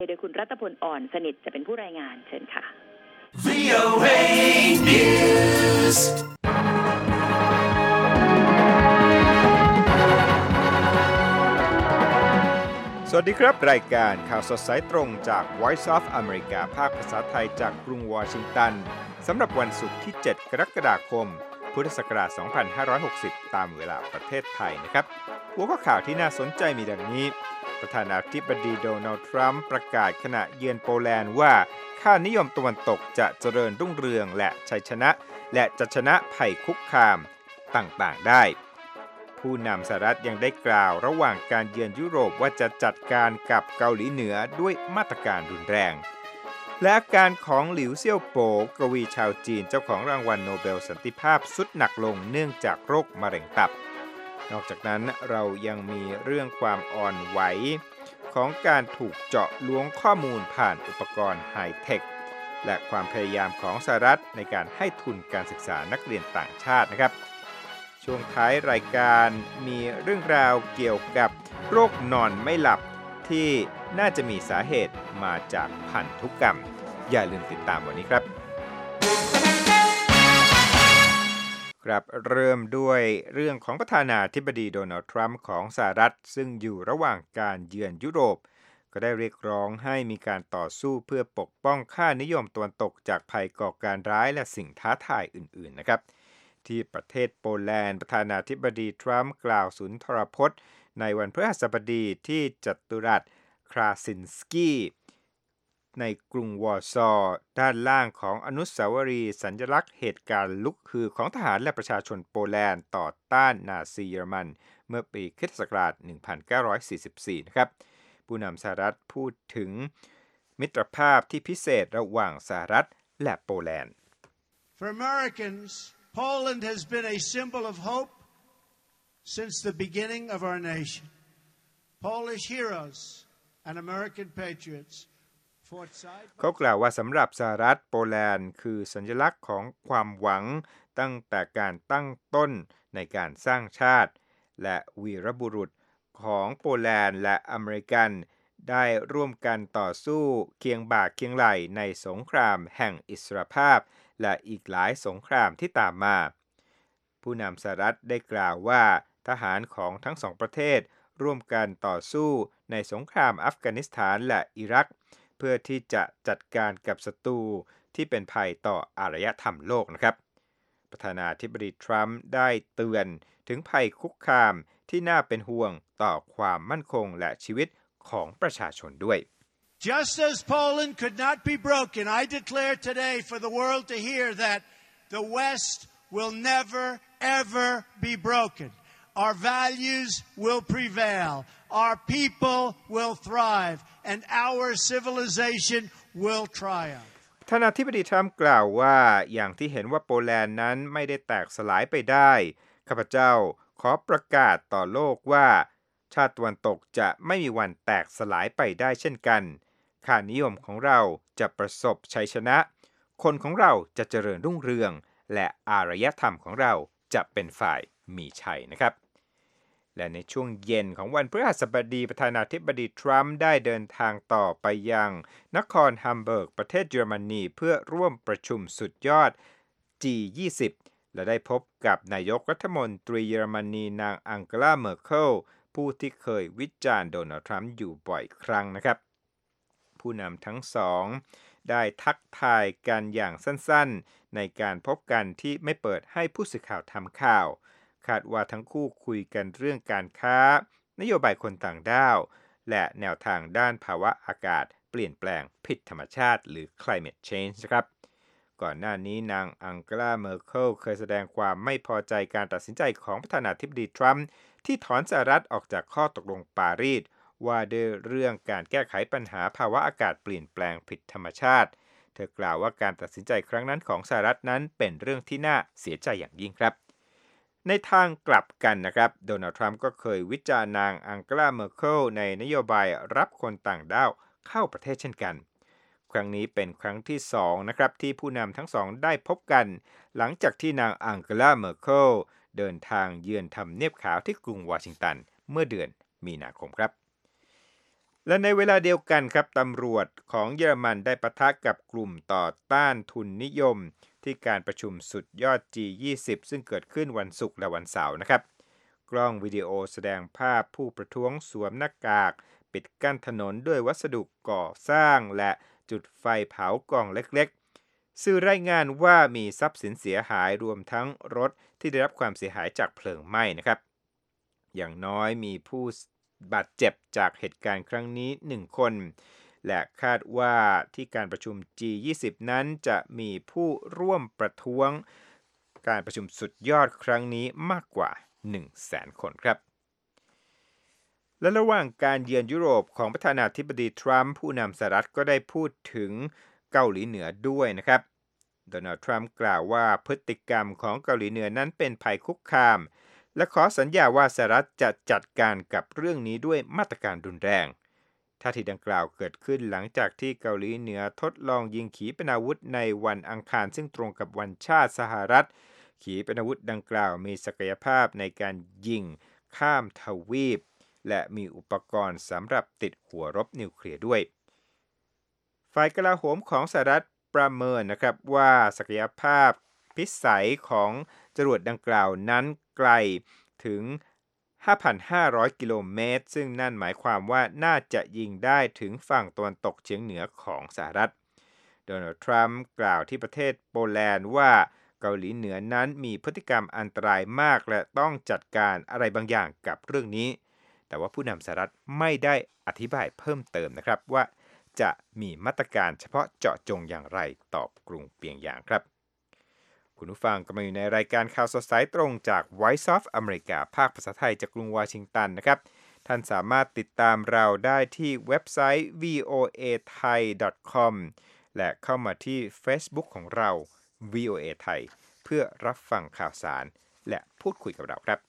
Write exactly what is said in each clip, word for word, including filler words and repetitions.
โดยคุณรัตพลอ่อนสนิทจะเป็นผู้รายงานเชิญค่ะวี โอ เอ News สวัสดีครับรายการข่าวสดสายตรงจาก Voice of America ภาคภาษาไทยจากกรุงวอชิงตันสำหรับวันศุกร์ที่เจ็ดกรกฎาคมพุทธศักราชสองพันห้าร้อยหกสิบตามเวลาประเทศไทยนะครับหัวข้อข่าวที่น่าสนใจมีดังนี้ประธานาธิบดีโดนัลด์ทรัมป์ประกาศขณะเยือนโปแลนด์ว่าค่านิยมตะวันตกจะเจริญรุ่งเรืองและชัยชนะและจะชนะภัยคุกคามต่างๆได้ผู้นำสหรัฐยังได้กล่าวระหว่างการเยือนยุโรปว่าจะจัดการกับเกาหลีเหนือด้วยมาตรการรุนแรงและอาการของหลิวเซี่ยวโปกวีชาวจีนเจ้าของรางวัลโนเบลสันติภาพสุดหนักลงเนื่องจากโรคมะเร็งตับนอกจากนั้นเรายังมีเรื่องความอ่อนไหวของการถูกเจาะล้วงข้อมูลผ่านอุปกรณ์ไฮเทคและความพยายามของสหรัฐในการให้ทุนการศึกษานักเรียนต่างชาตินะครับช่วงท้ายรายการมีเรื่องราวเกี่ยวกับโรคนอนไม่หลับที่น่าจะมีสาเหตุมาจากพันธุกรรมอย่าลืมติดตามวันนี้ครับครับเริ่มด้วยเรื่องของประธานาธิบดีโดนัลด์ทรัมป์ของสหรัฐซึ่งอยู่ระหว่างการเยือนยุโรปก็ได้เรียกร้องให้มีการต่อสู้เพื่อปกป้องค่านิยมตะวันตกจากภัยก่อการร้ายและสิ่งท้าทายอื่นๆนะครับที่ประเทศโปแลนด์ประธานาธิบดีทรัมป์กล่าวสุนทรพจน์ในวันพฤหัสบดีที่จัตุรัสคราซินสกี้ในกรุงวอร์ซอว์ด้านล่างของอนุสาวรีย์สัญลักษณ์เหตุการณ์ลุกฮือของทหารและประชาชนโปแลนด์ต่อต้านนาซีเยอรมันเมื่อปีคริสตศักราชหนึ่งพันเก้าร้อยสี่สิบสี่นะครับผู้นำสหรัฐพูดถึงมิตรภาพที่พิเศษระหว่างสหรัฐและโปแลนด์ For Americans, Poland has been a symbol of hope since the beginning of our nation. Polish heroes and American patriots fought side by side. เขากล่าวว่าสำหรับสหรัฐโปแลนด์คือสัญลักษณ์ของความหวังตั้งแต่การตั้งต้นในการสร้างชาติและวีรบุรุษของโปแลนด์และอเมริกันได้ร่วมกันต่อสู้เคียงบ่าเคียงไหล่ในสงครามแห่งอิสรภาพและอีกหลายสงครามที่ตามมาผู้นำสหรัฐได้กล่าวว่าทหารของทั้งสองประเทศร่วมกันต่อสู้ในสงครามอัฟกานิสถานและอิรักเพื่อที่จะจัดการกับศัตรูที่เป็นภัยต่ออารยธรรมโลกนะครับประธานาธิบดีทรัมป์ได้เตือนถึงภัยคุกคามที่น่าเป็นห่วงต่อความมั่นคงและชีวิตของประชาชนด้วย Just as Poland could not be broken, I declare today for the world to hear that the West will never, ever be broken. Our values will prevail. Our people will thrive. And our civilization will triumph. ท่านอธิบดีทรัมป์กล่าวว่าอย่างที่เห็นว่าโปแลนด์นั้นไม่ได้แตกสลายไปได้ข้าพเจ้าขอประกาศต่อโลกว่าชาติตะวันตกจะไม่มีวันแตกสลายไปได้เช่นกันค่านิยมของเราจะประสบชัยชนะคนของเราจะเจริญรุ่งเรืองและอารยธรรมของเราจะเป็นฝ่ายมีชัยนะครับและในช่วงเย็นของวันพฤหัสบดีประธานาธิบดีทรัมป์ได้เดินทางต่อไปยังนครฮัมเบิร์กประเทศเยอรมนีเพื่อร่วมประชุมสุดยอด จี ยี่สิบ และได้พบกับนายกรัฐมนตรีเยอรมนีนางอังเกลาเมอร์เคิลผู้ที่เคยวิจารณ์โดนัลด์ทรัมป์อยู่บ่อยครั้งนะครับผู้นำทั้งสองได้ทักทายกันอย่างสั้นๆในการพบกันที่ไม่เปิดให้ผู้สื่อข่าวทำข่าวคาดว่าทั้งคู่คุยกันเรื่องการค้านโยบายคนต่างด้าวและแนวทางด้านภาวะอากาศเปลี่ยนแปลงผิดธรรมชาติหรือ climate change ครับก่อนหน้านี้นางอังเกลาเมอร์เคิลเคยแสดงความไม่พอใจการตัดสินใจของประธานาธิบดีทรัมป์ที่ถอนสหรัฐออกจากข้อตกลงปารีสว่าด้วยเรื่องการแก้ไขปัญหาภาวะอากาศเปลี่ยนแปลงผิดธรรมชาติเธอกล่าวว่าการตัดสินใจครั้งนั้นของสหรัฐนั้นเป็นเรื่องที่น่าเสียใจอย่างยิ่งครับในทางกลับกันนะครับโดนัลด์ทรัมป์ก็เคยวิจารณ์นางอังเกลาเมอร์เคิลในนโยบายรับคนต่างด้าวเข้าประเทศเช่นกันครั้งนี้เป็นครั้งที่สองนะครับที่ผู้นำทั้งสองได้พบกันหลังจากที่นางอังเกลาเมอร์เคิลเดินทางเยือนทำเนียบขาวที่กรุงวอชิงตันเมื่อเดือนมีนาคมครับและในเวลาเดียวกันครับตำรวจของเยอรมันได้ปะทะกับกลุ่มต่อต้านทุนนิยมที่การประชุมสุดยอด จี ยี่สิบ ซึ่งเกิดขึ้นวันศุกร์และวันเสาร์นะครับกล้องวิดีโอแสดงภาพผู้ประท้วงสวมหน้ากากปิดกั้นถนนด้วยวัสดุก่อสร้างและจุดไฟเผากองเล็กๆสื่อรายงานว่ามีทรัพย์สินเสียหายรวมทั้งรถที่ได้รับความเสียหายจากเพลิงไหม้นะครับอย่างน้อยมีผู้บาดเจ็บจากเหตุการณ์ครั้งนี้หนึ่งคนและคาดว่าที่การประชุม จี ยี่สิบ นั้นจะมีผู้ร่วมประท้วงการประชุมสุดยอดครั้งนี้มากกว่า หนึ่งแสน คนครับและระหว่างการเยือนยุโรปของประธานาธิบดีทรัมป์ผู้นำสหรัฐก็ได้พูดถึงเกาหลีเหนือด้วยนะครับโดนัลด์ทรัมป์กล่าวว่าพฤติกรรมของเกาหลีเหนือนั้นเป็นภัยคุกคามและขอสัญญาว่าสหรัฐจะจัดการกับเรื่องนี้ด้วยมาตรการรุนแรงท่าทีดังกล่าวเกิดขึ้นหลังจากที่เกาหลีเหนือทดลองยิงขีปนาวุธในวันอังคารซึ่งตรงกับวันชาติสหรัฐขีปนาวุธดังกล่าวมีศักยภาพในการยิงข้ามทวีปและมีอุปกรณ์สำหรับติดหัวรบนิวเคลียร์ด้วยฝ่ายกลาโหมของสหรัฐประเมินนะครับว่าศักยภาพพิสัยของจรวดดังกล่าวนั้นไกลถึง ห้าพันห้าร้อย กิโลเมตรซึ่งนั่นหมายความว่าน่าจะยิงได้ถึงฝั่งตะวันตกเฉียงเหนือของสหรัฐโดนัลด์ทรัมป์กล่าวที่ประเทศโปแลนด์ว่าเกาหลีเหนือนั้นมีพฤติกรรมอันตรายมากและต้องจัดการอะไรบางอย่างกับเรื่องนี้แต่ว่าผู้นำสหรัฐไม่ได้อธิบายเพิ่มเติมนะครับว่าจะมีมาตรการเฉพาะเจาะจงอย่างไรตอบกรุงเปียงยางครับคุณผู้ฟังกำลังอยู่ในรายการข่าวสดสายตรงจาก Voice of America ภาคภาษาไทยจากกรุงวอชิงตันนะครับท่านสามารถติดตามเราได้ที่เว็บไซต์ วี โอ เอ ไทย ดอท คอม และเข้ามาที่ Facebook ของเรา วี โอ เอ ไทยเพื่อรับฟังข่าวสารและพูดคุยกับเราครับ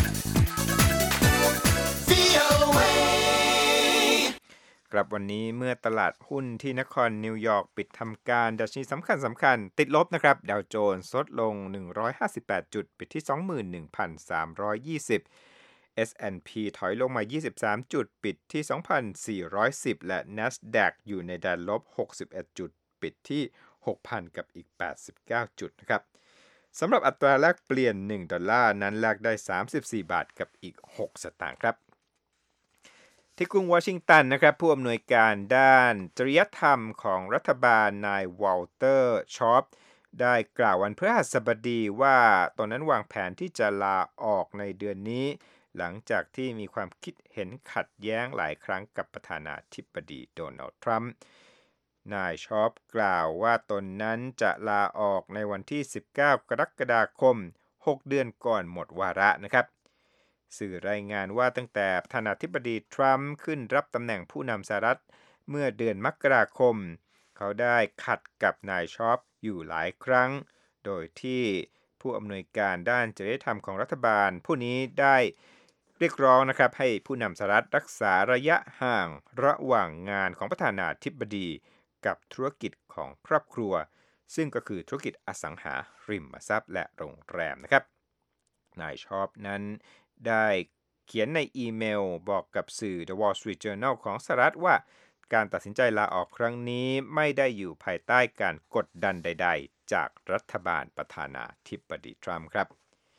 ครับวันนี้เมื่อตลาดหุ้นที่นครนิวยอร์กปิดทำการดัชนีสำคัญสำคัญติดลบนะครับดาวโจนส์ลดลงหนึ่งร้อยห้าสิบแปดจุดปิดที่ สองหมื่นหนึ่งพันสามร้อยยี่สิบ เอส แอนด์ พี ถอยลงมายี่สิบสามจุดปิดที่ สองพันสี่ร้อยสิบ และ NASDAQ อยู่ในแดนลบหกสิบเอ็ดจุดปิดที่ หกพัน กับอีกแปดสิบเก้าจุดนะครับสำหรับอัตราแลกเปลี่ยนหนึ่งดอลลาร์นั้นแลกได้สามสิบสี่บาทกับอีกหกสตางค์ครับที่กรุงวอชิงตันนะครับผู้อำนวยการด้านจริยธรรมของรัฐบาลนายวอลเตอร์ชอปได้กล่าววันพฤหัสบดีว่าตนนั้นวางแผนที่จะลาออกในเดือนนี้หลังจากที่มีความคิดเห็นขัดแย้งหลายครั้งกับประธานาธิบดีโดนัลด์ทรัมป์นายชอปกล่าวว่าตนนั้นจะลาออกในวันที่สิบเก้ากรกฎาคมหกเดือนก่อนหมดวาระนะครับสื่อรายงานว่าตั้งแต่ประธานาธิบดีทรัมป์ขึ้นรับตำแหน่งผู้นำสหรัฐเมื่อเดือนมกราคมเขาได้ขัดกับนายชอปอยู่หลายครั้งโดยที่ผู้อำนวยการด้านจริยธรรมของรัฐบาลผู้นี้ได้เรียกร้องนะครับให้ผู้นำสหรัฐรักษาระยะห่างระหว่างงานของประธานาธิบดีกับธุรกิจของครอบครัวซึ่งก็คือธุรกิจอสังหาริมทรัพย์และโรงแรมนะครับนายชอปนั้นได้เขียนในอีเมลบอกกับสื่อ The Wall Street Journal ของสหรัฐว่าการตัดสินใจลาออกครั้งนี้ไม่ได้อยู่ภายใต้การกดดันใดๆจากรัฐบาลประธานาธิบดีทรัมป์ครับ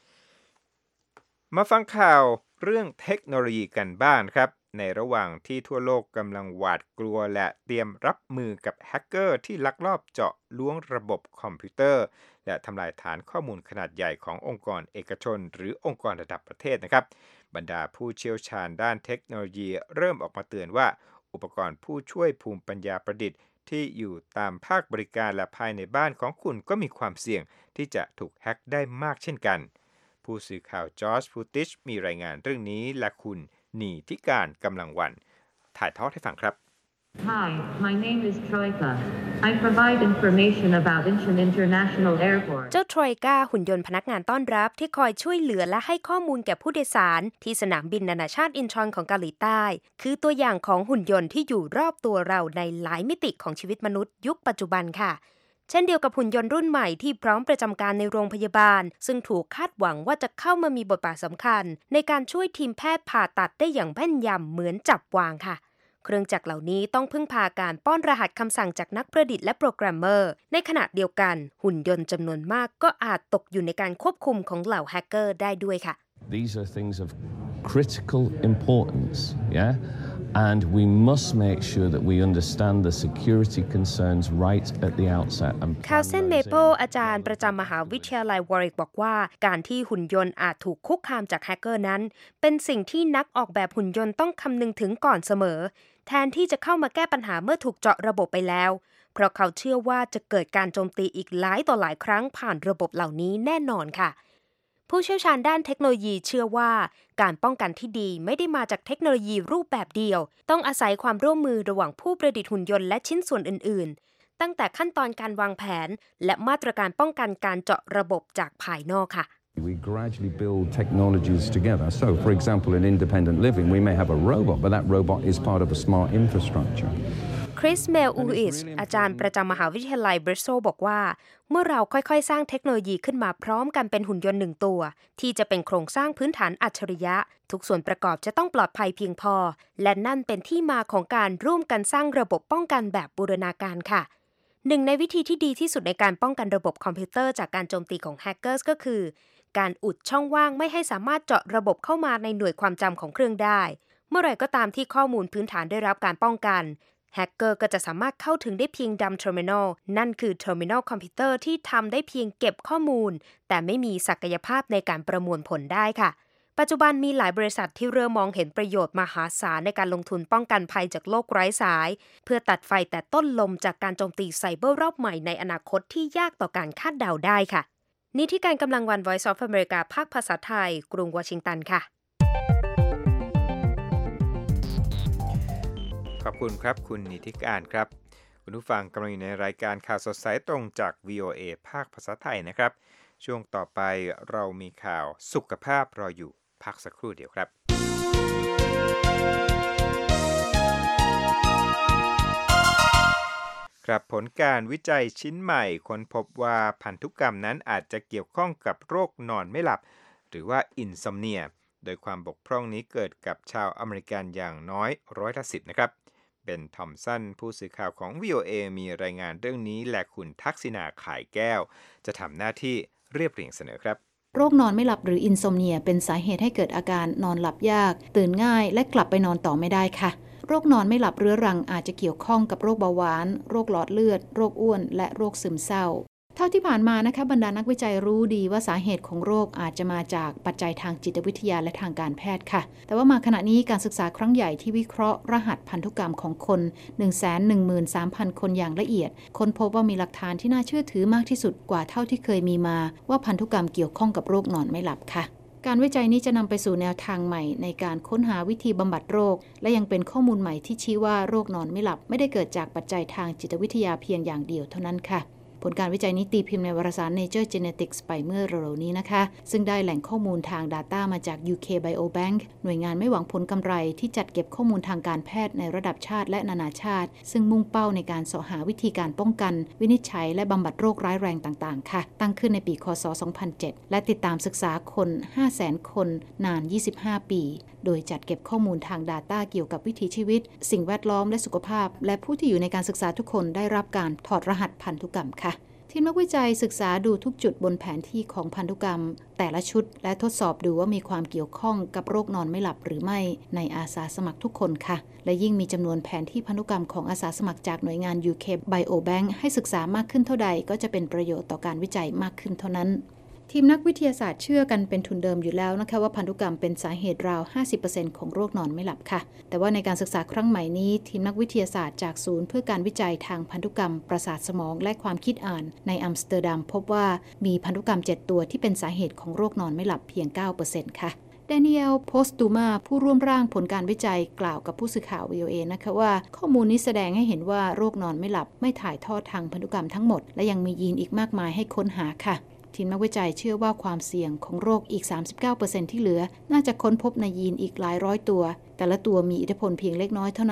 มาฟังข่าวเรื่องเทคโนโลยีกันบ้างครับในระหว่างที่ทั่วโลกกำลังหวาดกลัวและเตรียมรับมือกับแฮกเกอร์ที่ลักลอบเจาะล้วงระบบคอมพิวเตอร์และทำลายฐานข้อมูลขนาดใหญ่ขององค์กรเอกชนหรือองค์กรระดับประเทศนะครับบรรดาผู้เชี่ยวชาญด้านเทคโนโลยีเริ่มออกมาเตือนว่าอุปกรณ์ผู้ช่วยภูมิปัญญาประดิษฐ์ที่อยู่ตามภาคบริการและภายในบ้านของคุณก็มีความเสี่ยงที่จะถูกแฮกได้มากเช่นกันผู้สื่อข่าวจอร์จฟูติชมีรายงานเรื่องนี้และคุณนีทิการกำลังวันถ่ายทอดให้ฟังครับ Hi, my name is Troika. I provide information about Incheon International Airport. เจ้า Troika หุ่นยนต์พนักงานต้อนรับที่คอยช่วยเหลือและให้ข้อมูลแก่ผู้โดยสารที่สนามบินนานาชาติอินชอนของเกาหลีใต้คือตัวอย่างของหุ่นยนต์ที่อยู่รอบตัวเราในหลายมิติของชีวิตมนุษย์ยุคปัจจุบันค่ะเช่นเดียวกับหุ่นยนต์รุ่นใหม่ที่พร้อมประจำการในโรงพยาบาลซึ่งถูกคาดหวังว่าจะเข้ามามีบทบาทสำคัญในการช่วยทีมแพทย์ผ่าตัดได้อย่างแม่นยำเหมือนจับวางค่ะเครื่องจักรเหล่านี้ต้องพึ่งพาการป้อนรหัสคำสั่งจากนักประดิษฐ์และโปรแกรมเมอร์ในขณะเดียวกันหุ่นยนต์จำนวนมากก็อาจตกอยู่ในการควบคุมของเหล่าแฮกเกอร์ได้ด้วยค่ะ These are things of critical importance, yeah? And we must make sure that we understand the security concerns right at the outset. คาลเซนเมเปิลอาจารย์ประจำมหาวิทยาลัยวอริกบอกว่าการที่หุ่นยนต์อาจถูกคุกคามจากแฮกเกอร์นั้นเป็นสิ่งที่นักออกแบบหุ่นยนต์ต้องคำนึงถึงก่อนเสมอแทนที่จะเข้ามาแก้ปัญหาเมื่อถูกเจาะระบบไปแล้วเพราะเขาเชื่อว่าจะเกิดการโจมตีอีกหลายต่อหลายครั้งผ่านระบบเหล่านี้แน่นอนค่ะผู้เชี่ยวชาญด้านเทคโนโลยีเชื่อว่าการป้องกันที่ดีไม่ได้มาจากเทคโนโลยีรูปแบบเดียวต้องอาศัยความร่วมมือระหว่างผู้ประดิษฐ์หุ่นยนต์และชิ้นส่วนอื่นๆตั้งแต่ขั้นตอนการวางแผนและมาตรการป้องกันการเจาะระบบจากภายนอกค่ะ We gradually build technologies together. So, for example, in independent living, we may have a robot, but that robot is part of a smart infrastructure. คริสเมลอูอิชอาจารย์ประจำมหาวิทยาลัยบริสโตลบอกว่าเมื่อเราค่อยๆสร้างเทคโนโลยีขึ้นมาพร้อมกันเป็นหุ่นยนต์หนึ่งตัวที่จะเป็นโครงสร้างพื้นฐานอัจฉริยะทุกส่วนประกอบจะต้องปลอดภัยเพียงพอและนั่นเป็นที่มาของการร่วมกันสร้างระบบป้องกันแบบบูรณาการค่ะหนึ่งในวิธีที่ดีที่สุดในการป้องกันระบบคอมพิวเตอร์จากการโจมตีของแฮกเกอร์ก็คือการอุดช่องว่างไม่ให้สามารถเจาะระบบเข้ามาในหน่วยความจำของเครื่องได้เมื่อไหร่ก็ตามที่ข้อมูลพื้นฐานได้รับการป้องกันแฮกเกอร์ก็จะสามารถเข้าถึงได้เพียงดัมเทอร์มินอลนั่นคือเทอร์มินอลคอมพิวเตอร์ที่ทำได้เพียงเก็บข้อมูลแต่ไม่มีศักยภาพในการประมวลผลได้ค่ะปัจจุบันมีหลายบริษัทที่เริ่มมองเห็นประโยชน์มหาศาลในการลงทุนป้องกันภัยจากโลกไร้สายเพื่อตัดไฟแต่ต้นลมจากการโจมตีไซเบอร์รอบใหม่ในอนาคตที่ยากต่อการคาดเดาได้ค่ะนี่ที่การกำลังวัน Voice of America ภาคภาษาไทยกรุงวอชิงตันค่ะขอบคุณครับคุณนิติการครับคุณผู้ฟังกำลังอยู่ในรายการข่าวสดสายตรงจาก วี โอ เอ ภาคภาษาไทยนะครับช่วงต่อไปเรามีข่าวสุขภาพรออยู่พักสักครู่เดียวครับครับผลการวิจัยชิ้นใหม่ค้นพบว่าพันธุกรรมนั้นอาจจะเกี่ยวข้องกับโรคนอนไม่หลับหรือว่าอินซอมเนียโดยความบกพร่องนี้เกิดกับชาวอเมริกันอย่างน้อยร้อยละสิบนะครับเบนทอมสันผู้สื่อข่าวของ วี โอ เอ มีรายงานเรื่องนี้และคุณทักษิณาขายแก้วจะทำหน้าที่เรียบเรียงเสนอครับโรคนอนไม่หลับหรืออินโซมเนียเป็นสาเหตุให้เกิดอาการนอนหลับยากตื่นง่ายและกลับไปนอนต่อไม่ได้ค่ะโรคนอนไม่หลับเรื้อรังอาจจะเกี่ยวข้องกับโรคเบาหวานโรคหลอดเลือดโรคอ้วนและโรคซึมเศร้าเท่าที่ผ่านมานะคะบรรดานักวิจัยรู้ดีว่าสาเหตุของโรคอาจจะมาจากปัจจัยทางจิตวิทยาและทางการแพทย์ค่ะแต่ว่ามาขณะนี้การศึกษาครั้งใหญ่ที่วิเคราะห์รหัสพันธุกรรมของคน หนึ่งแสนหนึ่งหมื่นสามพัน คนอย่างละเอียดค้นพบว่ามีหลักฐานที่น่าเชื่อถือมากที่สุดกว่าเท่าที่เคยมีมาว่าพันธุกรรมเกี่ยวข้องกับโรคนอนไม่หลับค่ะการวิจัยนี้จะนำไปสู่แนวทางใหม่ในการค้นหาวิธีบำบัดโรคและยังเป็นข้อมูลใหม่ที่ชี้ว่าโรคนอนไม่หลับไม่ได้เกิดจากปัจจัยทางจิตวิทยาเพียงอย่างเดียวเท่านั้นค่ะผลการวิจัยนี้ตีพิมพ์ในวารสาร Nature Genetics ไปเมื่อเร็วๆนี้นะคะซึ่งได้แหล่งข้อมูลทาง Data มาจาก ยู เค Biobank หน่วยงานไม่หวังผลกำไรที่จัดเก็บข้อมูลทางการแพทย์ในระดับชาติและนานาชาติซึ่งมุ่งเป้าในการเสาะหาวิธีการป้องกันวินิจฉัยและบำบัดโรคร้ายแรงต่างๆค่ะตั้งขึ้นในปีค.ศ. สองพันเจ็ดและติดตามศึกษาคน ห้าแสน คนนานยี่สิบห้าปีโดยจัดเก็บข้อมูลทาง Data เกี่ยวกับวิถีชีวิตสิ่งแวดล้อมและสุขภาพและผู้ที่อยู่ในการศึกษาทุกคนได้รับการถอดรหัสพันธุกรรมค่ะทีมนักวิจัยศึกษาดูทุกจุดบนแผนที่ของพันธุกรรมแต่ละชุดและทดสอบดูว่ามีความเกี่ยวข้องกับโรคนอนไม่หลับหรือไม่ในอาสาสมัครทุกคนค่ะและยิ่งมีจำนวนแผนที่พันธุกรรมของอาสาสมัครจากหน่วยงาน ยู เค Biobank ให้ศึกษามากขึ้นเท่าใดก็จะเป็นประโยชน์ต่อการวิจัยมากขึ้นเท่านั้นทีมนักวิทยาศาสตร์เชื่อกันเป็นทุนเดิมอยู่แล้วนะคะว่าพันธุกรรมเป็นสาเหตุราว ห้าสิบเปอร์เซ็นต์ ของโรคนอนไม่หลับค่ะแต่ว่าในการศึกษาครั้งใหม่นี้ทีมนักวิทยาศาสตร์จากศูนย์เพื่อการวิจัยทางพันธุกรรมประสาทสมองและความคิดอ่านในอัมสเตอร์ดัมพบว่ามีพันธุกรรมเจ็ดตัวที่เป็นสาเหตุของโรคนอนไม่หลับเพียง เก้าเปอร์เซ็นต์ ค่ะแดเนียล โพสตูมาผู้ร่วมร่างผลการวิจัยกล่าวกับผู้สื่อข่าว วี โอ เอ นะคะว่าข้อมูลนี้แสดงให้เห็นว่าโรคนอนไม่หลับไม่ถ่ายทอดทางพันธุกรรมทั้งหมดและยังมียีนอีกมากมายให้ค้นหาค่ะทีมนักวิจัยเชื่อว่าความเสี่ยงของโรคอีก สามสิบเก้าเปอร์เซ็นต์ ที่เหลือน่าจะค้นพบในยีนอีกหลายร้อยตัวแต่ละตัวมีอิทธิพลเพียงเล็กน้อยเท่านั้น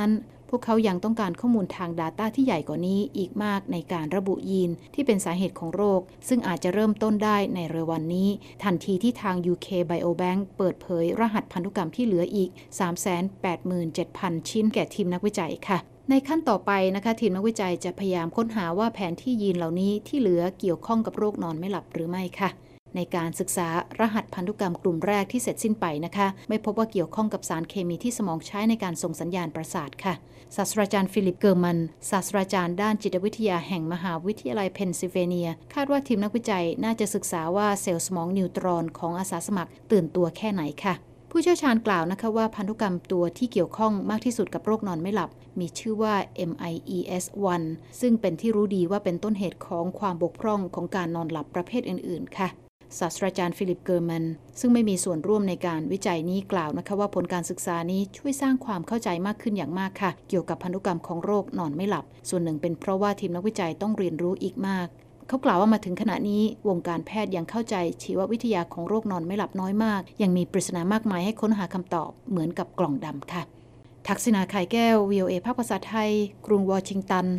พวกเขายังต้องการข้อมูลทาง Data ที่ใหญ่กว่านี้อีกมากในการระบุยีนที่เป็นสาเหตุของโรคซึ่งอาจจะเริ่มต้นได้ในเร็ววันนี้ทันทีที่ทาง ยู เค Biobank เปิดเผยรหัสพันธุกรรมที่เหลืออีก สามแสนแปดหมื่นเจ็ดพัน ชิ้นแก่ทีมนักวิจัยค่ะในขั้นต่อไปนะคะทีมนักวิจัยจะพยายามค้นหาว่าแผนที่ยีนเหล่านี้ที่เหลือเกี่ยวข้องกับโรคนอนไม่หลับหรือไม่ค่ะในการศึกษารหัสพันธุกรรมกลุ่มแรกที่เสร็จสิ้นไปนะคะไม่พบว่าเกี่ยวข้องกับสารเคมีที่สมองใช้ในการส่งสัญญาณประสาทค่ะศาสตราจารย์ฟิลิปเกอร์มันศาสตราจารย์ด้านจิตวิทยาแห่งมหาวิทยาลัยเพนซิลเวเนียคาดว่าทีมนักวิจัยน่าจะศึกษาว่าเซลล์สมองนิวตรอนของอาสาสมัครตื่นตัวแค่ไหนค่ะผู้เชี่ยวชาญกล่าวนะคะว่าพันธุกรรมตัวที่เกี่ยวข้องมากที่สุดกับโรคนอนไม่หลับมีชื่อว่า เอ็ม ไอ อี เอส วัน ซึ่งเป็นที่รู้ดีว่าเป็นต้นเหตุของความบกพร่องของการนอนหลับประเภทอื่นๆค่ะศาสตราจารย์ฟิลิปเกอร์มันซึ่งไม่มีส่วนร่วมในการวิจัยนี้กล่าวนะคะว่าผลการศึกษานี้ช่วยสร้างความเข้าใจมากขึ้นอย่างมากค่ะเกี่ยวกับพันธุกรรมของโรคนอนไม่หลับส่วนหนึ่งเป็นเพราะว่าทีมนักวิจัยต้องเรียนรู้อีกมากเขากล่าวว่ามาถึงขณะนี้วงการแพทย์ยังเข้าใจชีววิทยาของโรคนอนไม่หลับน้อยมากยังมีปริศนามากมายให้ค้นหาคำตอบเหมือนกับกล่องดำค่ะทักษิณา ไข่แก้ว วี โอ เอ ภาคภาษาไทยกรุงวอชิงตัน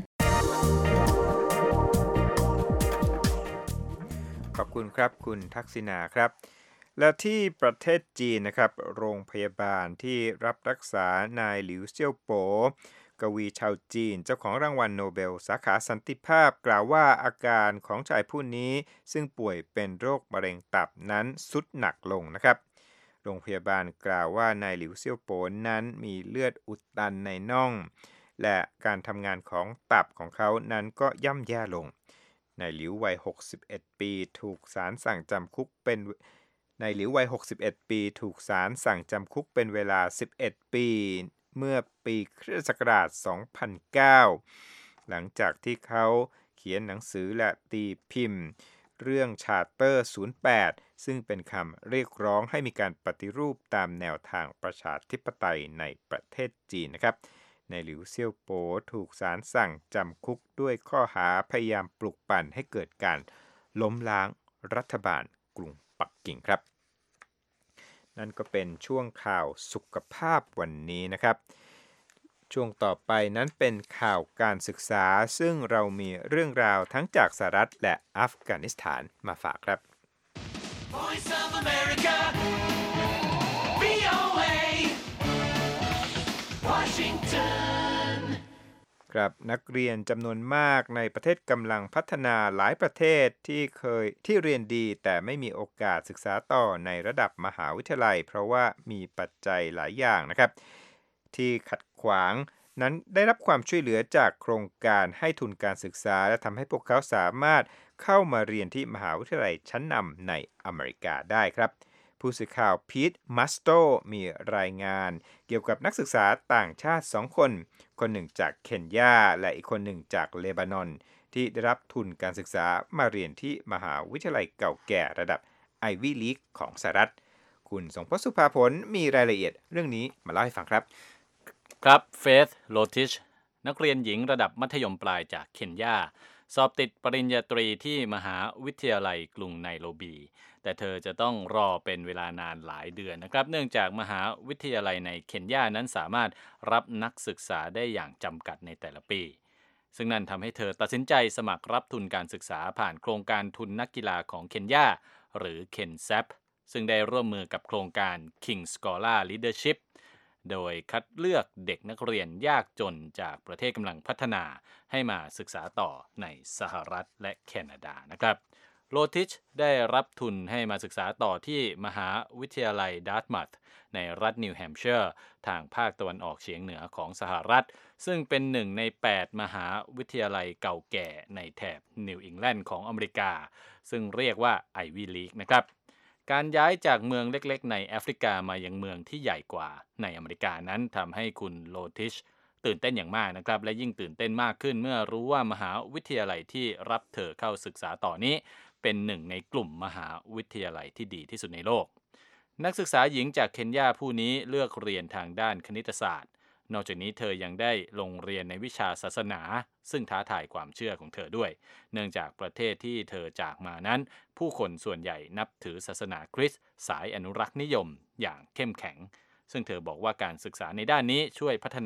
ขอบคุณครับคุณทักษิณาครับและที่ประเทศจีนนะครับโรงพยาบาลที่รับรักษานายหลิวเซี่ยวโป๋กวีชาวจีนเจ้าของรางวัลโนเบลสาขาสันติภาพกล่าวว่าอาการของชายผู้นี้ซึ่งป่วยเป็นโรคมะเร็งตับนั้นทรุดหนักลงนะครับโรงพยาบาลกล่าวว่านายหลิวเซี่ยวโป๋นั้นมีเลือดอุดตันในน่องและการทำงานของตับของเขานั้นก็ย่ำแย่ลงนายหลิววัยหกสิบเอ็ดปีถูกศาลสั่งจำคุกเป็นนายหลิววัยหกสิบเอ็ดปีถูกศาลสั่งจำคุกเป็นเวลาสิบเอ็ดปีเมื่อปีคริสตศักราชสองพันเก้าหลังจากที่เขาเขียนหนังสือและตีพิมพ์เรื่องชาร์เตอร์ศูนย์แปดซึ่งเป็นคำเรียกร้องให้มีการปฏิรูปตามแนวทางประชาธิปไตยในประเทศจีนนะครับนายหลิวเซี่ยวโป๋ถูกศาลสั่งจำคุกด้วยข้อหาพยายามปลุกปั่นให้เกิดการล้มล้างรัฐบาลกรุงปักกิ่งครับนั่นก็เป็นช่วงข่าวสุขภาพวันนี้นะครับช่วงต่อไปนั้นเป็นข่าวการศึกษาซึ่งเรามีเรื่องราวทั้งจากสหรัฐและอัฟกานิสถานมาฝากครับ Voice of America วี โอ เอ Washington ครับนักเรียนจำนวนมากในประเทศกำลังพัฒนาหลายประเทศที่เคยที่เรียนดีแต่ไม่มีโอกาสศึกษาต่อในระดับมหาวิทยาลัยเพราะว่ามีปัจจัยหลายอย่างนะครับที่ขัดขวางนั้นได้รับความช่วยเหลือจากโครงการให้ทุนการศึกษาและทำให้พวกเขาสามารถเข้ามาเรียนที่มหาวิทยาลัยชั้นนำในอเมริกาได้ครับผู้สื่อข่าวพีทมัสโตมีรายงานเกี่ยวกับนักศึกษาต่างชาติสองคนคนหนึ่งจากเคนยาและอีกคนหนึ่งจากเลบานอนที่ได้รับทุนการศึกษามาเรียนที่มหาวิทยาลัยเก่าแก่ระดับไอวี่ลีกของสหรัฐคุณสงพจน์สุภาผลมีรายละเอียดเรื่องนี้มาเล่าให้ฟังครับครับเฟธโลทิชนักเรียนหญิงระดับมัธยมปลายจากเคนยาสอบติดปริญญาตรีที่มหาวิทยาลัยกรุงไนโรบีแต่เธอจะต้องรอเป็นเวลานานหลายเดือนนะครับเนื่องจากมหาวิทยาลัยในเคนยานั้นสามารถรับนักศึกษาได้อย่างจำกัดในแต่ละปีซึ่งนั่นทำให้เธอตัดสินใจสมัครรับทุนการศึกษาผ่านโครงการทุนนักกีฬาของเคนยาหรือ เค อี เอ็น เอ พี ซึ่งได้ร่วมมือกับโครงการ King Scholar Leadershipโดยคัดเลือกเด็กนักเรียนยากจนจากประเทศกำลังพัฒนาให้มาศึกษาต่อในสหรัฐและแคนาดานะครับโลทิชได้รับทุนให้มาศึกษาต่อที่มหาวิทยาลัยดาร์ตมัธในรัฐนิวแฮมป์เชอร์ทางภาคตะวันออกเฉียงเหนือของสหรัฐซึ่งเป็นหนึ่งในแปดมหาวิทยาลัยเก่าแก่ในแถบนิวอิงแลนด์ของอเมริกาซึ่งเรียกว่าไอวี่ลีกนะครับการย้ายจากเมืองเล็กๆในแอฟริกามายังเมืองที่ใหญ่กว่าในอเมริกานั้นทำให้คุณโลทิชตื่นเต้นอย่างมากนะครับและยิ่งตื่นเต้นมากขึ้นเมื่อรู้ว่ามหาวิทยาลัยที่รับเธอเข้าศึกษาต่อนี้เป็นหนึ่งในกลุ่มมหาวิทยาลัยที่ดีที่สุดในโลกนักศึกษาหญิงจากเคนยาผู้นี้เลือกเรียนทางด้านคณิตศาสตร์นอกจากนี้เธอยังได้ลงเรียนในวิชาศาสนาซึ่งท้าทายความเชื่อของเธอด้วยเนื่องจากประเทศที่เธอจากมานั้นผู้คนส่วนใหญ่นับถือศาสนาคริสต์สายอนุรักษ์นิยมอย่างเข้มแข็งซึ่งเธอบอกว่าการศึกษาในด้านนี้ช่วยพัฒนา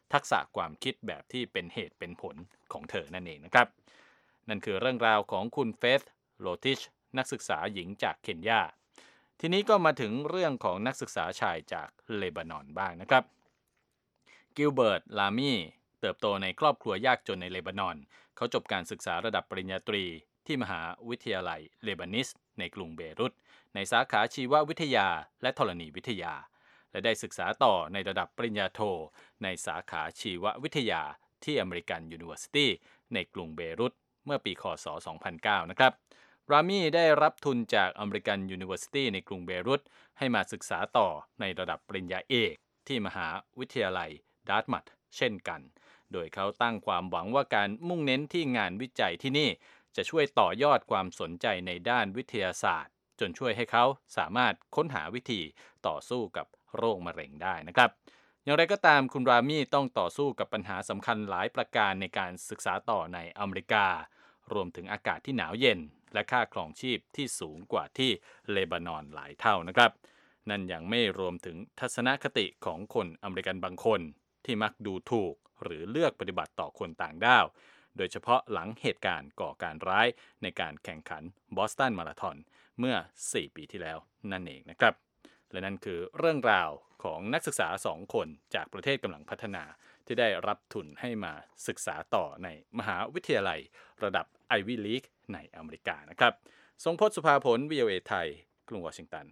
ทักษะความคิดแบบที่เป็นเหตุเป็นผลของเธอนั่นเองนะครับนั่นคือเรื่องราวของคุณเฟธโลติชนักศึกษาหญิงจากเคนยาทีนี้ก็มาถึงเรื่องของนักศึกษาชายจากเลบานอนบ้างนะครับกิลเบิร์ต ลามี่เติบโตในครอบครัวยากจนในเลบานอนเขาจบการศึกษาระดับปริญญาตรีที่มหาวิทยาลัยเลบานิสในกรุงเบรุตในสาขาชีววิทยาและธรณีวิทยาและได้ศึกษาต่อในระดับปริญญาโทในสาขาชีววิทยาที่อเมริกันยูนิเวอร์ซิตี้ในกรุงเบรุตเมื่อปีค.ศ. สองพันเก้านะครับรามี่ได้รับทุนจากอเมริกันยูนิเวอร์ซิตี้ในกรุงเบรุตให้มาศึกษาต่อในระดับปริญญาเอกที่มหาวิทยาลัยดาร์ตมัธเช่นกันโดยเขาตั้งความหวังว่าการมุ่งเน้นที่งานวิจัยที่นี่จะช่วยต่อยอดความสนใจในด้านวิทยาศาสตร์จนช่วยให้เขาสามารถค้นหาวิธีต่อสู้กับโรคมะเร็งได้นะครับอย่างไรก็ตามคุณรามี่ต้องต่อสู้กับปัญหาสำคัญหลายประการในการศึกษาต่อในอเมริการวมถึงอากาศที่หนาวเย็นและค่าครองชีพที่สูงกว่าที่เลบานอนหลายเท่านะครับนั่นยังไม่รวมถึงทัศนคติของคนอเมริกันบางคนที่มักดูถูกหรือเลือกปฏิบัติต่อคนต่างด้าวโดยเฉพาะหลังเหตุการณ์ก่อการร้ายในการแข่งขันบอสตันมาราธอนเมื่อสี่ปีที่แล้วนั่นเองนะครับและนั่นคือเรื่องราวของนักศึกษาสองคนจากประเทศกำลังพัฒนาที่ได้รับทุนให้มาศึกษาต่อในมหาวิทยาลัยระดับ Ivy League ในอเมริกานะครับทรงพจน์ สุภาผล วี โอ เอ ไทยกรุงวอชิงตัน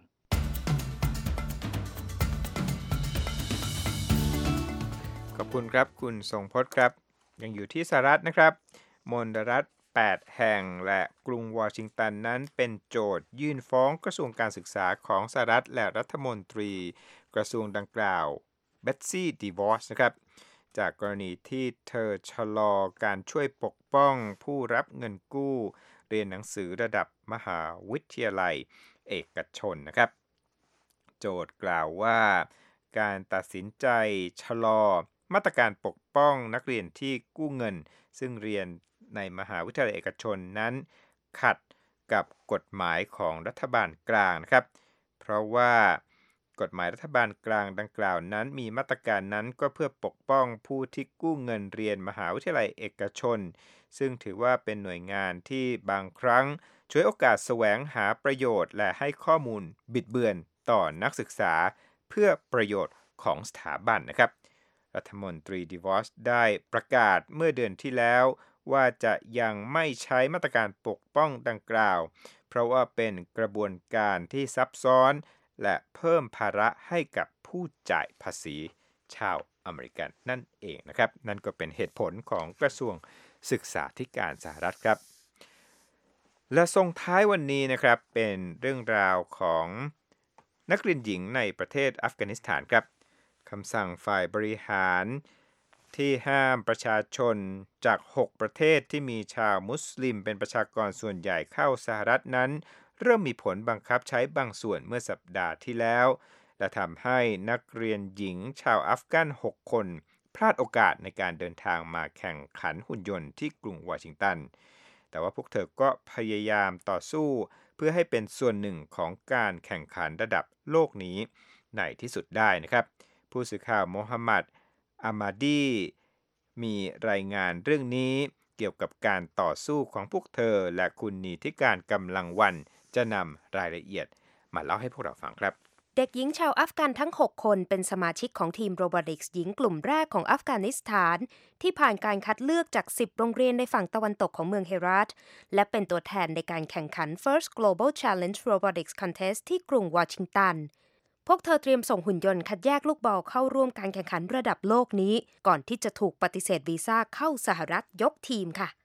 ขอบคุณครับคุณทรงพจน์ครับยังอยู่ที่สหรัฐนะครับมลรัฐแปดแห่งและกรุงวอชิงตันนั้นเป็นโจทยื่นฟ้องกระทรวงการศึกษาของสหรัฐและรัฐมนตรีกระทรวงดังกล่าวเบตซี่ดีวอสนะครับจากกรณีที่เธอชะลอการช่วยปกป้องผู้รับเงินกู้เรียนหนังสือระดับมหาวิทยาลัยเอกชนนะครับโจทย์กล่าวว่าการตัดสินใจชะลอมาตรการปกป้องนักเรียนที่กู้เงินซึ่งเรียนในมหาวิทยาลัยเอกชนนั้นขัดกับกฎหมายของรัฐบาลกลางนะครับเพราะว่ากฎหมายรัฐบาลกลางดังกล่าวนั้นมีมาตรการนั้นก็เพื่อปกป้องผู้ที่กู้เงินเรียนมหาวิทยาลัยเอกชนซึ่งถือว่าเป็นหน่วยงานที่บางครั้งช่วยโอกาสแสวงหาประโยชน์และให้ข้อมูลบิดเบือนต่อนักศึกษาเพื่อประโยชน์ของสถาบันนะครับรัฐมนตรีดีวอสได้ประกาศเมื่อเดือนที่แล้วว่าจะยังไม่ใช้มาตรการปกป้องดังกล่าวเพราะว่าเป็นกระบวนการที่ซับซ้อนและเพิ่มภาระให้กับผู้จ่ายภาษีชาวอเมริกันนั่นเองนะครับนั่นก็เป็นเหตุผลของกระทรวงศึกษาธิการสหรัฐครับและส่งท้ายวันนี้นะครับเป็นเรื่องราวของนักเรียนหญิงในประเทศอัฟกานิสถานครับคำสั่งฝ่ายบริหารที่ห้ามประชาชนจากหกประเทศที่มีชาวมุสลิมเป็นประชากรส่วนใหญ่เข้าสหรัฐนั้นเริ่มมีผลบังคับใช้บางส่วนเมื่อสัปดาห์ที่แล้วและทำให้นักเรียนหญิงชาวอัฟกันหกคนพลาดโอกาสในการเดินทางมาแข่งขันหุ่นยนต์ที่กรุงวอชิงตันแต่ว่าพวกเธอก็พยายามต่อสู้เพื่อให้เป็นส่วนหนึ่งของการแข่งขันระดับโลกนี้ในที่สุดได้นะครับผู้สื่อข่าวโมฮัมหมัดอามาดีมีรายงานเรื่องนี้เกี่ยวกับการต่อสู้ของพวกเธอและคุณนิติการกำลังวันจะนำรายละเอียดมาเล่าให้พวกเราฟังครับเด็กหญิงชาวอัฟกันทั้งหกคนเป็นสมาชิกของทีมโรบอติกส์หญิงกลุ่มแรกของอัฟกานิสถานที่ผ่านการคัดเลือกจากสิบโรงเรียนในฝั่งตะวันตกของเมืองเฮรัตและเป็นตัวแทนในการแข่งขัน First Global Challenge Robotics Contest ที่กรุงวอชิงตันพวกเธอเตรียมส่งหุ่นยนต์คัดแยกลูกบอลเข้าร่วมการแข่งขันระดับโลกนี้ก่อนที่จะถูกปฏิเสธวีซ่าเข้าสหรัฐยกทีมค่ะ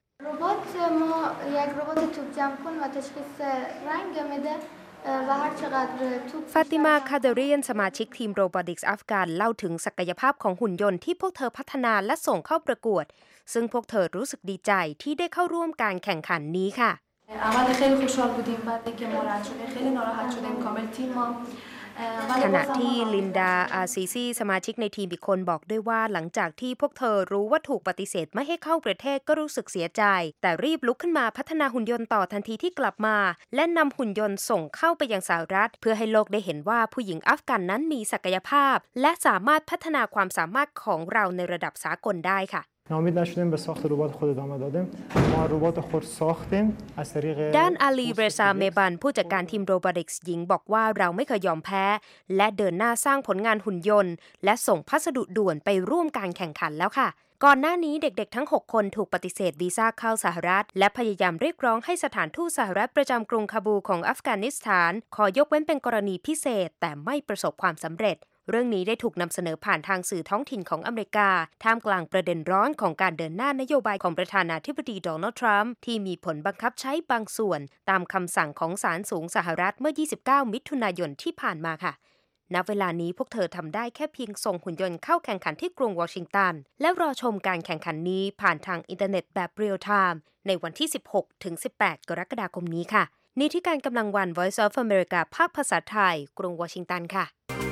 ฟาติมา คาเดเรียนสมาชิกทีมโรบอติกส์อัฟกันเล่าถึงศักยภาพของหุ่นยนต์ที่พวกเธอพัฒนาและส่งเข้าประกวดซึ่งพวกเธอรู้สึกดีใจที่ได้เข้าร่วมการแข่งขันนี้ค่ะขณะที่ลินดาอาซีซีสมาชิกในทีมอีกคนบอกด้วยว่าหลังจากที่พวกเธอรู้ว่าถูกปฏิเสธไม่ให้เข้าประเทศก็รู้สึกเสียใจแต่รีบลุกขึ้นมาพัฒนาหุ่นยนต์ต่อทันทีที่กลับมาและนำหุ่นยนต์ส่งเข้าไปยังสหรัฐเพื่อให้โลกได้เห็นว่าผู้หญิงอัฟกันนั้นมีศักยภาพและสามารถพัฒนาความสามารถของเราในระดับสากลได้ค่ะ ناامید نشدیم به ساخت ربات خود ادامه دادیم ما ربات خود ساختیم از طریق ด้านอาลีเรซาเมบันผู้จัดการทีมโรบอติกส์หญิงบอกว่าเราไม่เคยยอมแพ้และเดินหน้าสร้างผลงานหุ่นยนต์และส่งพัสดุด่วนไปร่วมการแข่งขันแล้วค่ะก่อนหน้านี้เด็กๆทั้งหกคนถูกปฏิเสธวีซ่าเข้าสหรัฐและพยายามเรียกร้องให้สถานทูตสหรัฐประจำกรุงคาบูของอัฟกานิสถานขอยกเว้นเป็นกรณีพิเศษแต่ไม่ประสบความสำเร็จเรื่องนี้ได้ถูกนำเสนอผ่านทางสื่อท้องถิ่นของอเมริกาท่ามกลางประเด็นร้อนของการเดินหน้านโยบายของประธานาธิบดีโดนัลด์ทรัมป์ที่มีผลบังคับใช้บางส่วนตามคำสั่งของศาลสูงสหรัฐเมื่อยี่สิบเก้ามิถุนายนที่ผ่านมาค่ะณเวลานี้พวกเธอทำได้แค่เพียงส่งหุ่นยนต์เข้าแข่งขันที่กรุงวอชิงตันและรอชมการแข่งขันนี้ผ่านทางอินเทอร์เน็ตแบบเรียลไทม์ในวันที่สิบหกถึงสิบแปดกรกฎาคมนี้ค่ะนี่ที่การกำลังวัน Voice of America ภาคภาษาไทยกรุงวอชิงตันค่ะ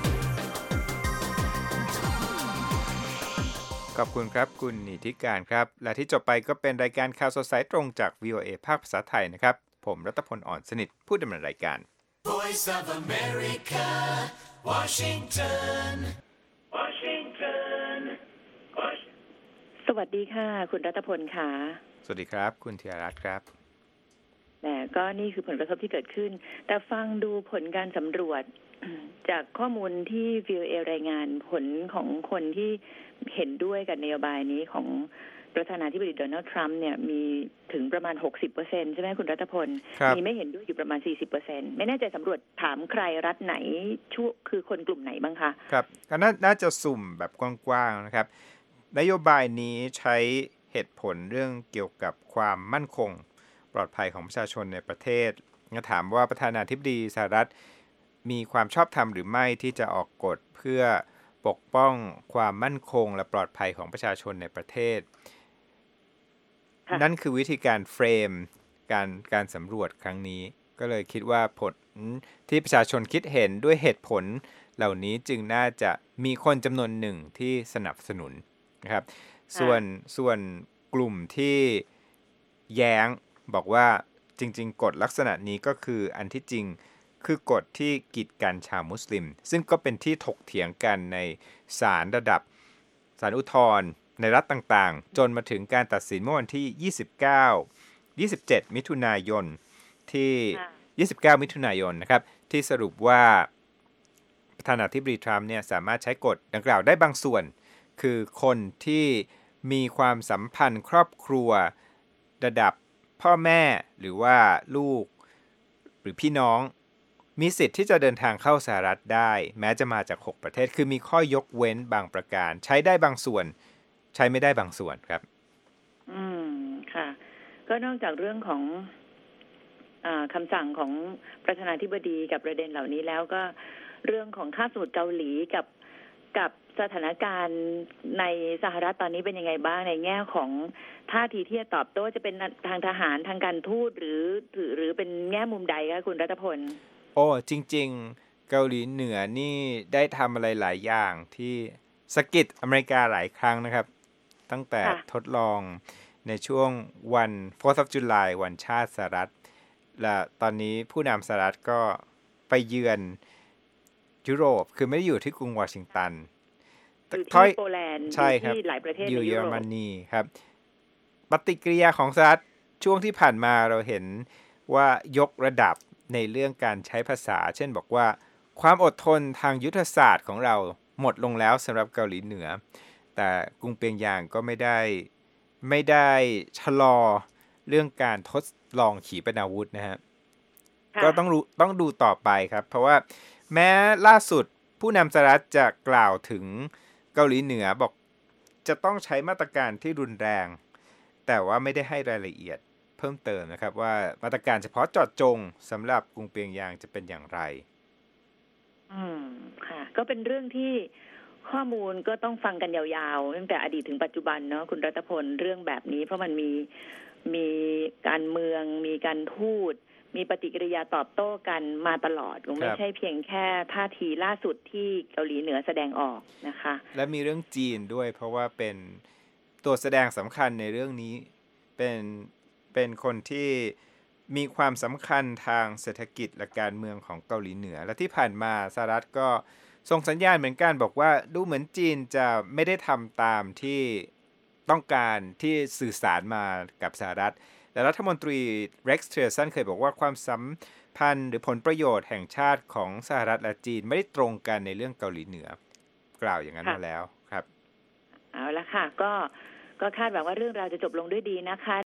ขอบคุณครับคุณนิติการครับและที่จบไปก็เป็นรายการข่าวสดสายตรงจาก วี โอ เอ ภาคภาษาไทยนะครับผมรัตพล อ่อนสนิทผู้ดำเนินรายการ Voice of America Washington Washington สวัสดีค่ะคุณรัตพลค่ะสวัสดีครับคุณธีรรัตน์ครับแต่ก็นี่คือผลกระทบที่เกิดขึ้นแต่ฟังดูผลการสำรวจจากข้อมูลที่ วี โอ เอ รายงานผลของคนที่เห็นด้วยกับนโยบายนี้ของประธานาธิบดีโดนัลด์ทรัมป์เนี่ยมีถึงประมาณ หกสิบเปอร์เซ็นต์ ใช่ไหมคุณรัตพลมีไม่เห็นด้วยอยู่ประมาณ สี่สิบเปอร์เซ็นต์ ไม่แน่ใจสำรวจถามใครรัฐไหนชั่วคือคนกลุ่มไหนบ้างคะครับก็น่าจะสุ่มแบบกว้างๆนะครับนโยบายนี้ใช้เหตุผลเรื่องเกี่ยวกับความมั่นคงปลอดภัยของประชาชนในประเทศงั้นถามว่าประธานาธิบดีสหรัฐมีความชอบธรรมหรือไม่ที่จะออกกฎเพื่อปกป้องความมั่นคงและปลอดภัยของประชาชนในประเทศนั่นคือวิธีการเฟรมการการสำรวจครั้งนี้ก็เลยคิดว่าผลที่ประชาชนคิดเห็นด้วยเหตุผลเหล่านี้จึงน่าจะมีคนจำนวนหนึ่งที่สนับสนุนนะครับส่วนส่วนกลุ่มที่แย้งบอกว่าจริงๆกฎลักษณะนี้ก็คืออันที่จริงคือกฎที่กีดกันชาวมุสลิมซึ่งก็เป็นที่ถกเถียงกันในศาลระดับศาลอุทธรณ์ในรัฐต่างๆจนมาถึงการตัดสินเมื่อวันที่ยี่สิบเก้า ยี่สิบเจ็ดมิถุนายนที่ยี่สิบเก้ามิถุนายนนะครับที่สรุปว่าประธานาธิบดีทรัมป์เนี่ยสามารถใช้กฎดังกล่าวได้บางส่วนคือคนที่มีความสัมพันธ์ครอบครัวระดับพ่อแม่หรือว่าลูกหรือพี่น้องมีสิทธิ์ที่จะเดินทางเข้าสหรัฐได้แม้จะมาจากหกประเทศคือมีข้อยกเว้นบางประการใช้ได้บางส่วนใช้ไม่ได้บางส่วนครับอืมค่ะก็นอกจากเรื่องของอ่าคำสั่งของประธานาธิบดีกับประเด็นเหล่านี้แล้วก็เรื่องของคาบสมุทรเกาหลีกับกับสถานการณ์ในสหรัฐตอนนี้เป็นยังไงบ้างในแง่ของท่าทีที่จะตอบโต้จะเป็นทางทหารทางการทูตหรือหรือเป็นแง่มุมใดคะคุณรัตพลโอ้จริงๆเกาหลีเหนือนี่ได้ทำอะไรหลายอย่างที่สะกิดอเมริกาหลายครั้งนะครับตั้งแต่ทดลองในช่วงวัน fourth of July วันชาติสหรัฐและตอนนี้ผู้นำสหรัฐก็ไปเยือนยุโรปคือไม่ได้อยู่ที่กรุงวอชิงตันอยู่ที่โปแลนด์อยู่ที่หลายประเทศในยุโรปอยู่เยอรมนีครับปฏิกิริยาของสหรัฐช่วงที่ผ่านมาเราเห็นว่ายกระดับในเรื่องการใช้ภาษาเช่นบอกว่าความอดทนทางยุทธศาสตร์ของเราหมดลงแล้วสำหรับเกาหลีเหนือแต่กรุงเปียงยางก็ไม่ได้ไม่ได้ชะลอเรื่องการทดลองขีปนาวุธนะฮะก็ต้องรู้ต้องดูต่อไปครับเพราะว่าแม้ล่าสุดผู้นำสหรัฐจะกล่าวถึงเกาหลีเหนือบอกจะต้องใช้มาตรการที่รุนแรงแต่ว่าไม่ได้ให้รายละเอียดเพิ่มเติมนะครับว่ามาตรการเฉพาะเจาะจงสำหรับกรุงเปียงยางจะเป็นอย่างไรอืมค่ะก็เป็นเรื่องที่ข้อมูลก็ต้องฟังกันยาวๆตั้งแต่อดีตถึงปัจจุบันเนาะคุณรัตพลเรื่องแบบนี้เพราะมันมีมีการเมืองมีการทูตมีปฏิกิริยาตอบโต้กันมาตลอดคงไม่ใช่เพียงแค่ท่าทีล่าสุดที่เกาหลีเหนือแสดงออกนะคะและมีเรื่องจีนด้วยเพราะว่าเป็นตัวแสดงสำคัญในเรื่องนี้เป็นเป็นคนที่มีความสำคัญทางเศรษฐกิจและการเมืองของเกาหลีเหนือและที่ผ่านมาสหรัฐก็ส่งสัญญาณเหมือนกันบอกว่าดูเหมือนจีนจะไม่ได้ทำตามที่ต้องการที่สื่อสารมากับสหรัฐแต่รัฐมนตรี Rex Tillerson เคยบอกว่าความสัมพันธ์หรือผลประโยชน์แห่งชาติของสหรัฐและจีนไม่ได้ตรงกันในเรื่องเกาหลีเหนือกล่าวอย่างนั้นมาแล้วครับเอาละค่ะก็ก็คาดหวังว่าเรื่องราวจะจบลงด้วยดีนะคะ